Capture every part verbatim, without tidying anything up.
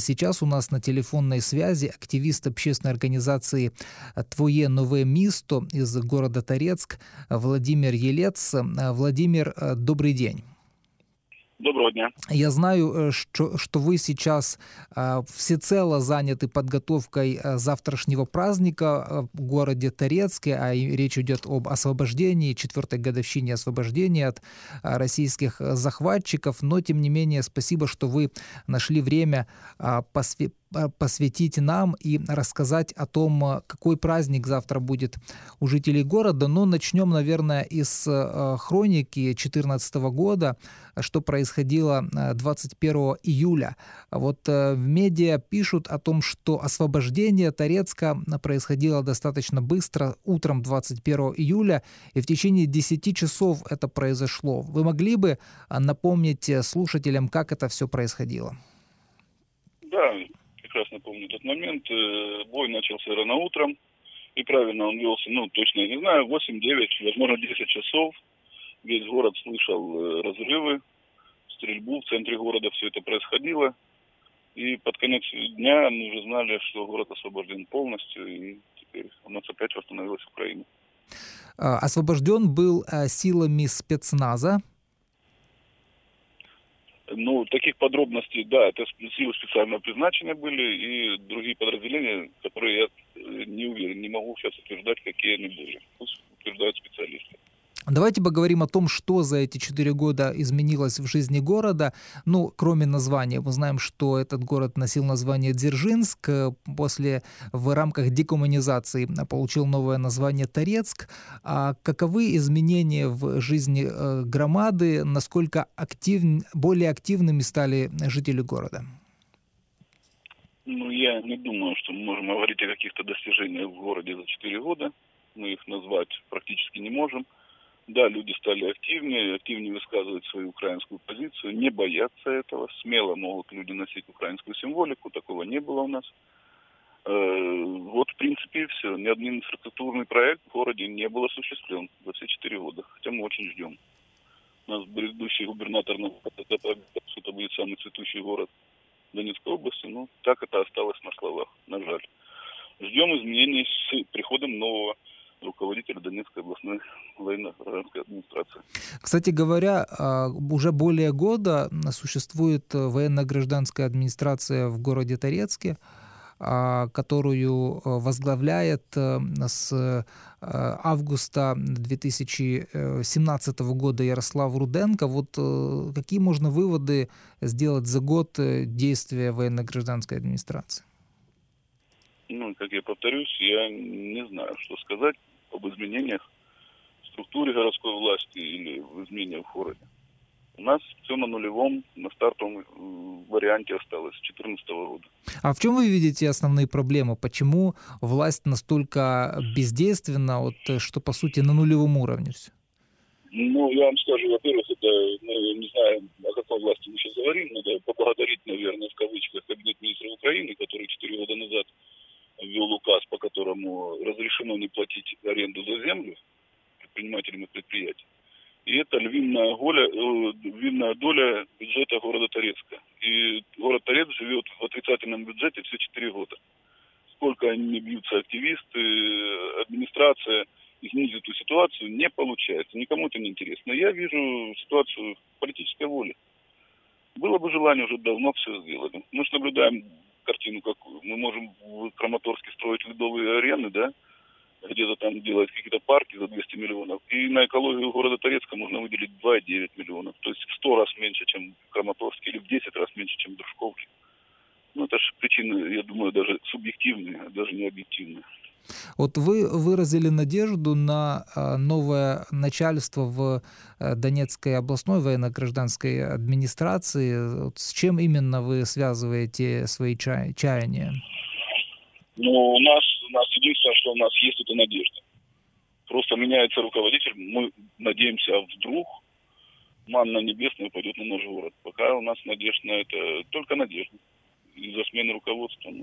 сейчас у нас на телефонной связи активист общественной организации «Твоє нове місто» из города Торецк Владимир Елец. Владимир, добрый день. Доброго дня. Я знаю, что, что вы сейчас э, всецело заняты подготовкой э, завтрашнего праздника в городе Торецке, а речь идет об освобождении, четвертой годовщине освобождения от э, российских захватчиков, но тем не менее спасибо, что вы нашли время э, посвятить посвятить нам и рассказать о том, какой праздник завтра будет у жителей города. Но начнем, наверное, из э, хроники две тысячи четырнадцатого года, что происходило двадцать первого июля. Вот э, в медиа пишут о том, что освобождение Торецка происходило достаточно быстро, утром двадцать первого июля, и в течение десяти часов это произошло. Вы могли бы напомнить слушателям, как это все происходило? Да, прекрасно помню этот момент. Бой начался рано утром, и правильно он велся, ну, точно я не знаю, восемь-девять, возможно, десять часов. Весь город слышал разрывы, стрельбу в центре города, все это происходило. И под конец дня мы уже знали, что город освобожден полностью, и теперь у нас опять восстановилась Украина. Освобожден был силами спецназа. Ну, таких подробностей, да, это силы специального призначения были и другие подразделения, которые я не уверен, не могу сейчас утверждать, какие они были. Пусть утверждают специалисты. Давайте поговорим о том, что за эти четыре года изменилось в жизни города. Ну, кроме названия. Мы знаем, что этот город носил название Дзержинск. После, в рамках декоммунизации, получил новое название Торецк. А каковы изменения в жизни громады? Насколько актив... более активными стали жители города? Ну, я не думаю, что мы можем говорить о каких-то достижениях в городе за четыре года. Мы их назвать практически не можем. Да, люди стали активнее, активнее высказывать свою украинскую позицию, не боятся этого, смело могут люди носить украинскую символику, такого не было у нас. Э, вот, в принципе, и все. Ни один инфраструктурный проект в городе не был осуществлен за все четыре года, хотя мы очень ждем. У нас предыдущий губернатор, что это будет самый цветущий город Донецкой области, но так это осталось на словах, на жаль. Ждем изменений с приходом нового руководителя Донецкой областной военно-гражданской администрации. Кстати говоря, уже более года существует военно-гражданская администрация в городе Торецке, которую возглавляет с августа две тысячи семнадцатого года Ярослав Руденко. Вот какие можно выводы сделать за год действия военно-гражданской администрации? Ну, как я повторюсь, я не знаю, что сказать об изменениях в структуре городской власти или в изменениях в городе. У нас все на нулевом, на стартовом варианте осталось с две тысячи четырнадцатого года. А в чем вы видите основные проблемы? Почему власть настолько бездейственна, вот, что, по сути, на нулевом уровне все? Ну, я вам скажу, во-первых, это, ну, я не знаю, о какой власти мы сейчас говорим, надо поблагодарить, наверное, в кавычках, Кабинет министров Украины, который четыре года назад ввел указ, по которому разрешено не платить аренду за землю предпринимателям и предприятиям. И это львиная, голя, э, львиная доля бюджета города Торецка. И город Торецк живет в отрицательном бюджете все четыре года. Сколько они бьются активисты, администрация, изменить эту ситуацию не получается. Никому это не интересно. Я вижу ситуацию политической воли. Было бы желание, уже давно все сделали. Мы же наблюдаем картину какую. Мы можем в Краматорске строить ледовые арены, да, где-то там делать какие-то парки за двести миллионов. И на экологию города Торецка можно выделить два и девять миллионов. То есть в сто раз меньше, чем в Краматорске, или в десять раз меньше, чем в Дружковке. Ну, это же причины, я думаю, даже субъективные, даже не объективные. Вот вы выразили надежду на новое начальство в Донецкой областной военно-гражданской администрации. Вот с чем именно вы связываете свои чая- чаяния? Ну, у нас, у нас единственное, что у нас есть, это надежда. Просто меняется руководитель, мы надеемся, а вдруг манна небесная пойдет на наш город. Пока у нас надежда на это, только надежда. Из-за смены руководства. Ну,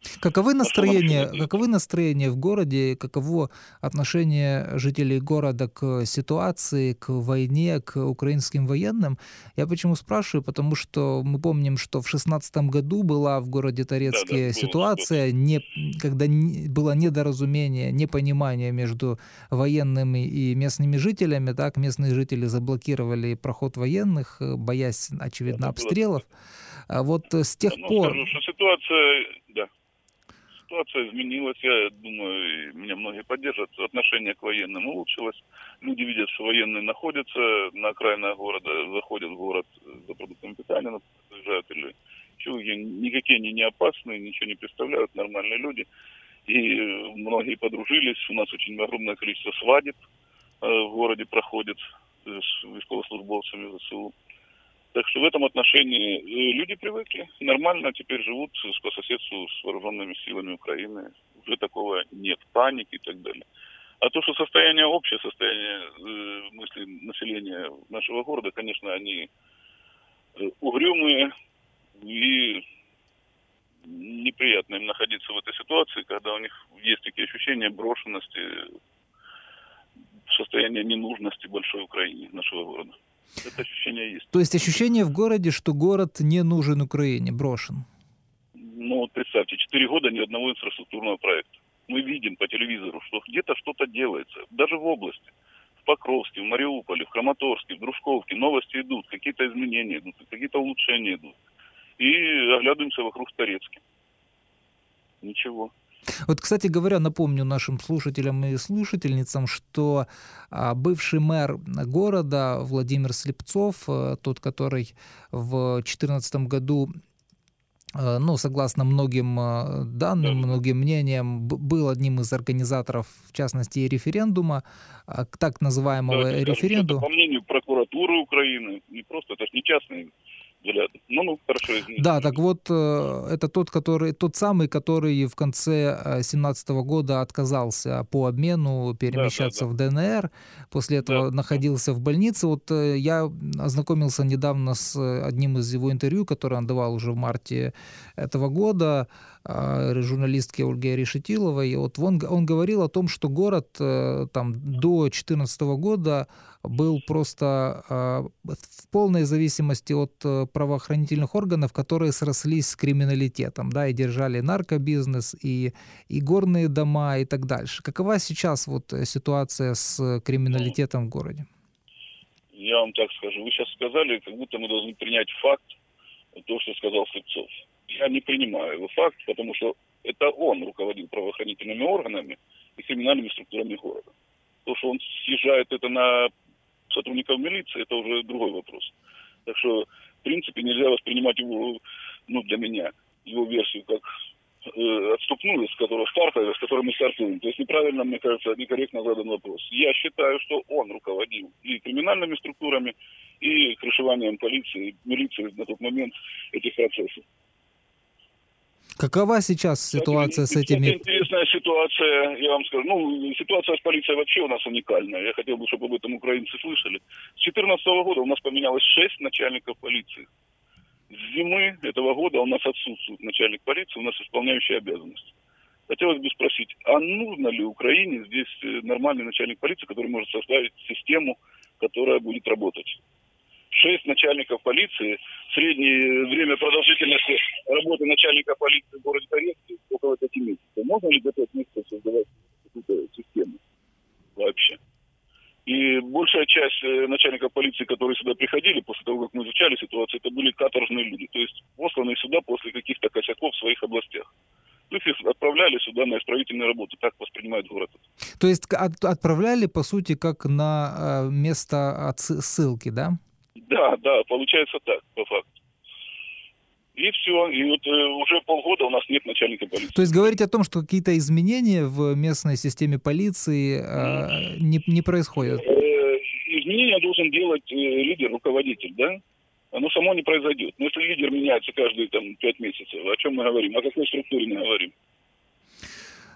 Каковы На что нам еще настроения, надеяться? каковы настроения в городе, каково отношение жителей города к ситуации, к войне, к украинским военным? Я почему спрашиваю? Потому что мы помним, что в шестнадцатом году была в городе Да, да, Торецке была ситуация. ситуация, не, когда не- было недоразумение, непонимание между военными и местными жителями. Так, местные жители заблокировали проход военных, э, боясь, Да, очевидно, да, была обстрелов. такая. А вот э, с Да, тех ну, пор. скажу, что ситуация, да, ситуация изменилась. Я думаю, и меня многие поддержат. Отношение к военным улучшилось. Люди видят, что военные находятся на окраинах города, заходят в город за продуктами питания, приезжают или чего, никакие они не опасные, ничего не представляют, нормальные люди. И многие подружились. У нас очень огромное количество свадеб э, в городе проходит с військовослужбовцами ВСУ. Так что в этом отношении э, люди привыкли, нормально теперь живут по соседству с вооруженными силами Украины. Уже такого нет, паники и так далее. А то, что состояние, общее состояние э, мысли населения нашего города, конечно, они э, угрюмые, и неприятно им находиться в этой ситуации, когда у них есть такие ощущения брошенности, состояния ненужности большой Украине, нашего города. Это ощущение есть. То есть ощущение в городе, что город не нужен Украине, брошен. Ну вот представьте, четыре года ни одного инфраструктурного проекта. Мы видим по телевизору, что где-то что-то делается, даже в области. В Покровске, в Мариуполе, в Краматорске, в Дружковке новости идут, какие-то изменения идут, какие-то улучшения идут. И оглядываемся вокруг Торецка. Ничего. Вот, кстати говоря, напомню нашим слушателям и слушательницам, что а, бывший мэр города Владимир Слепцов, э, тот, который в две тысячи четырнадцатом году, э, ну, согласно многим э, данным, Да, да, да. многим мнениям, б- был одним из организаторов, в частности, и референдума, а, к так называемого Давайте скажем, что это референдума. по мнению прокуратуры Украины, не просто, это же не частные взгляды. Ну, ну, хорошо, извините. Да, так вот, э, это тот, который, тот самый, который в конце э, семнадцатого года отказался по обмену Да, да, перемещаться да. в ДНР, после Да, этого да. находился в больнице. Вот э, я ознакомился недавно с э, одним из его интервью, которое он давал уже в марте этого года, э, журналистке Ольге Решетиловой. И вот он, он говорил о том, что город э, там до две тысячи четырнадцатого года был просто э, в полной зависимости от э, правоохранительных органов, которые срослись с криминалитетом, да, и держали наркобизнес, и, и горные дома, и так дальше. Какова сейчас вот э, ситуация с Ну, криминалитетом в городе? я вам так скажу. Вы сейчас сказали, как будто мы должны принять факт, то, что сказал Слепцов. Я не принимаю его факт, потому что это он руководил правоохранительными органами и криминальными структурами города. То, что он съезжает это на сотрудников милиции, это уже другой вопрос. Так что, в принципе, нельзя воспринимать его, ну, для меня, его версию как э, отступную, с которой стартовая, с которой мы стартуем. То есть неправильно, мне кажется, некорректно задан вопрос. Я считаю, что он руководил и криминальными структурами, и крышеванием полиции, милиции на тот момент этих процессов. Какова сейчас Кстати, ситуация с кстати, этими... интересная ситуация, я вам скажу. Ну, ситуация с полицией вообще у нас уникальная. Я хотел бы, чтобы об этом украинцы слышали. С две тысячи четырнадцатого года у нас поменялось шесть начальников полиции. С зимы этого года у нас отсутствует начальник полиции, у нас исполняющий обязанности. Хотелось бы спросить, а нужно ли Украине здесь нормальный начальник полиции, который может составить систему, которая будет работать? Шесть начальников полиции, среднее время продолжительности работы начальника полиции в городе Торецке около пяти месяцев. Можно ли за пять месяцев создавать какую-то систему вообще? И большая часть начальников полиции, которые сюда приходили, после того, как мы изучали ситуацию, это были каторжные люди, то есть посланные сюда после каких-то косяков в своих областях. То есть их отправляли сюда на исправительные работы, так воспринимает город. То есть от- отправляли, по сути, как на э, место отсы- ссылки, да? Да, да, получается так, по факту. И все. И вот э, уже полгода у нас нет начальника полиции. То есть говорить о том, что какие-то изменения в местной системе полиции э, не, не происходят? Э, изменения должен делать э, лидер, руководитель, да? Оно само не произойдет. Но если лидер меняется каждые там пять месяцев, о чем мы говорим? О какой структуре мы говорим?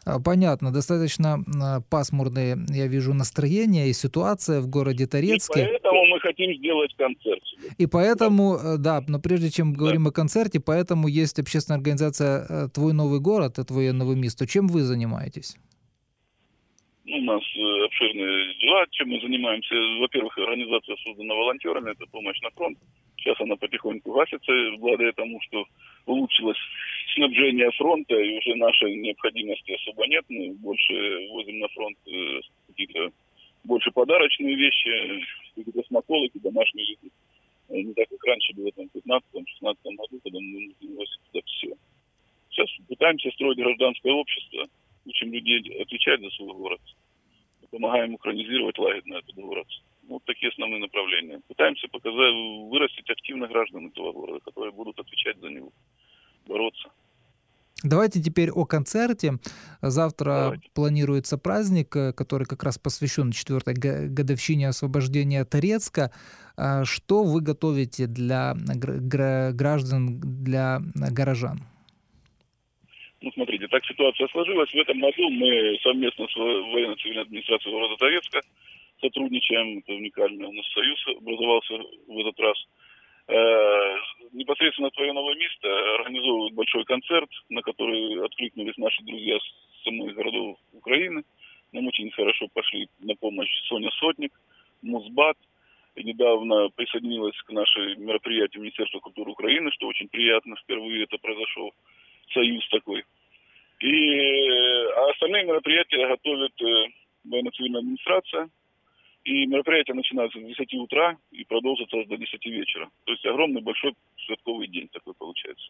А, Понятно, достаточно а, пасмурные, я вижу, настроения и ситуация в городе И Торецке. поэтому мы хотим сделать концерт. И поэтому, э, да, но прежде чем Да. говорим о концерте, поэтому есть общественная организация э, «Твой новый город», «Твое новое место». Чем вы занимаетесь? Ну, у нас э, обширные дела, чем мы занимаемся. Во-первых, организация создана волонтерами, это помощь на фронт. Сейчас она потихоньку гасится, благодаря тому, что улучшилось снабжение фронта, и уже нашей необходимости особо нет. Мы больше возим на фронт э, какие-то больше подарочные вещи, какие-то смаколики, домашние еды. Э, Не так, как раньше было там, в пятнадцатом-шестнадцатом году, когда мы нужно возить туда все. Сейчас пытаемся строить гражданское общество, учим людей отвечать за свой город, помогаем ухронизировать лагерно этот город. Вот такие основные направления. Пытаемся показать, вырастить активных граждан этого города, которые будут отвечать за него, бороться. Давайте теперь о концерте. Завтра Давайте. планируется праздник, э, который как раз посвящен четвертой г- годовщине освобождения Торецка. А Что вы готовите для гр- гра- граждан, для э, горожан? Ну, смотрите, так ситуация сложилась. В этом году мы совместно с во- военно-цивильной администрацией города Торецка сотрудничаем. Это уникальный у нас союз образовался в этот раз. Э, Непосредственно «Твое новое место» организовывают большой концерт, на который откликнулись наши друзья с самих городов Украины. Нам очень хорошо пошли на помощь Соня Сотник, Музбат. И недавно присоединилась к нашей мероприятию Министерства культуры Украины, что очень приятно. Впервые это произошел союз такой. И э, а остальные мероприятия готовит э, военно-цивильная администрация. И мероприятия начинаются с десяти утра и продолжатся аж до десяти вечера. То есть огромный большой святковый день такой получается.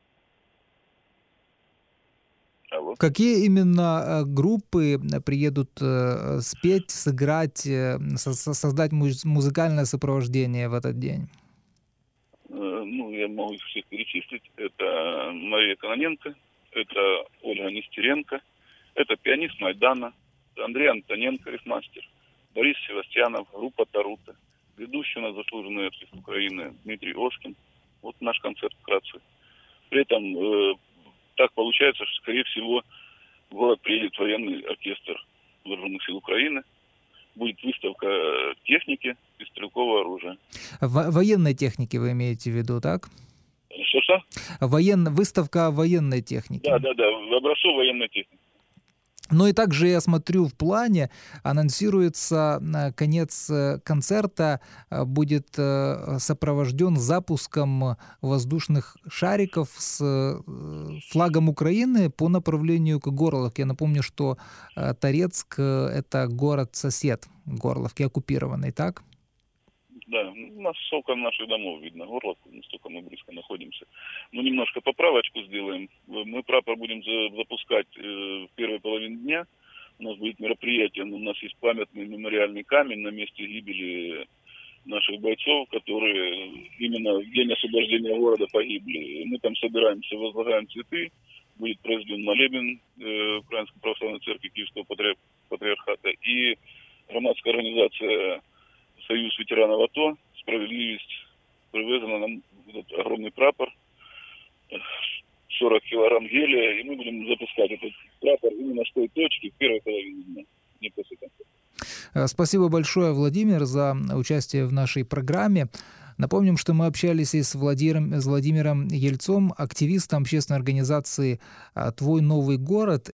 Алло. Какие именно э, группы э, приедут э, спеть, сыграть, э, со- со- создать муз- музыкальное сопровождение в этот день? Э, Ну, я могу их всех перечислить. Это Мария Кононенко, это Ольга Нестеренко, это пианист Майдана, Андрей Антоненко, рифмастер, Борис Севастьянов, группа Тарута, ведущий у нас заслуженный артист Украины Дмитрий Оскин. Вот наш концерт вкратце. При этом э, так получается, что, скорее всего, в город приедет военный оркестр Вооруженных сил Украины. Будет выставка техники и стрелкового оружия. Во- военной техники вы имеете в виду, так? Что-что? Воен... Выставка военной техники. Да, да, да, образцов военной техники. Ну и также я смотрю в плане, анонсируется э, конец э, концерта, э, будет э, сопровожден запуском воздушных шариков с э, флагом Украины по направлению к Горловке. Я напомню, что э, Торецк э, — это город-сосед Горловки, оккупированный, так? Да, у нас с окон наших домов видно Горловку, настолько мы близко находимся. Ну, немножко поправочку сделаем. Мы прапор будем за- запускать э, в первой половине дня. У нас будет мероприятие, у нас есть памятный мемориальный камень на месте гибели наших бойцов, которые именно в день освобождения города погибли. Мы там собираемся, возлагаем цветы, будет произведен молебен э, Украинской православной церкви Киевского патри- патриархата и громадская организация Союз ветеранов АТО, справедливость, привезена нам этот огромный прапор, сорок килограмм гелия, и мы будем запускать этот прапор именно с той точки в первой половине дня, не после конца. Э, Спасибо большое, Владимир, за участие в нашей программе. Напомним, что мы общались и с Владимиром, с Владимиром Ельцом, активистом общественной организации а, «Твой новый город».